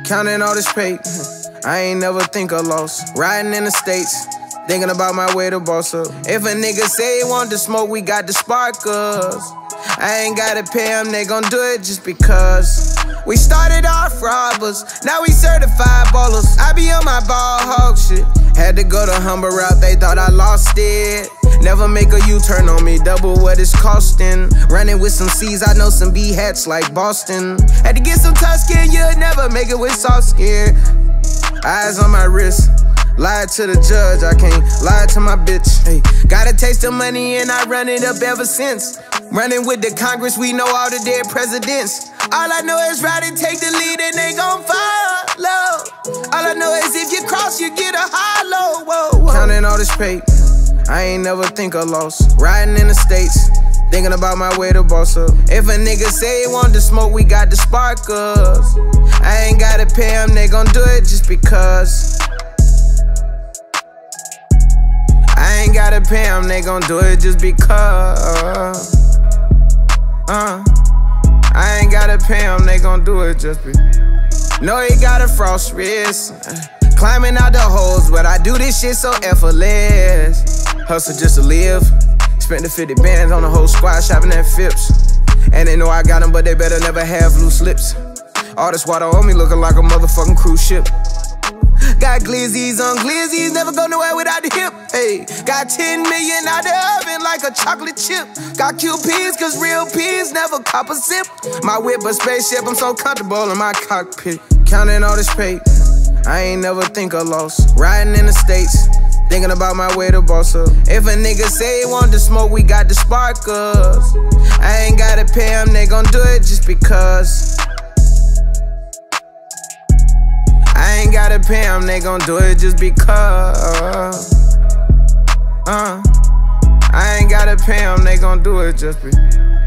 Counting all this paper, I ain't never think of loss. Riding in the States, thinking about my way to boss up. If a nigga say he want to smoke, we got the sparkers. I ain't gotta pay them, they gon' do it just because. We started off robbers, now we certified ballers. I be on my ball hog shit. Had to go the humble route, they thought I lost it. Never make a U-turn on me, double what it's costing. Running with some C's, I know some B-hats like Boston. Had to get some tough skin, you'll never make it with soft skin. Eyes on my wrist, lied to the judge, I can't lie to my bitch. Hey, got a taste of money and I run it up ever since. Running with the Congress, we know all the dead presidents. All I know is ride and take the lead and they gon' follow. All I know is if you cross, you get a hollow. Whoa, whoa. Counting all this paper, I ain't never think of loss. Riding in the States, thinking about my way to boss up. If a nigga say he want to smoke, we got the sparkers. I ain't gotta pay them, they gon' do it just because. I ain't gotta pay them, they gon' do it just because. I ain't gotta pay them, they gon' do it just because. No, he got a frost wrist. Climbing out the holes, but I do this shit so effortless. Hustle just to live. Spent the 50 bands on the whole squad shopping at Phipps. And they know I got them, but they better never have loose lips. All this water on me looking like a motherfucking cruise ship. Got glizzies on glizzies, never go nowhere without the hip. Hey, got 10 million out the oven like a chocolate chip. Got QPs, cause real P's never cop a sip. My whip a spaceship, I'm so comfortable in my cockpit. Counting all this paper, I ain't never think of loss. Riding in the States, thinking about my way to boss up. If a nigga say he want to smoke, we got the sparkers. I ain't gotta pay them, they gon' do it just because. I ain't gotta pay them, they gon' do it just because. I ain't gotta pay them, they gon' do it just because.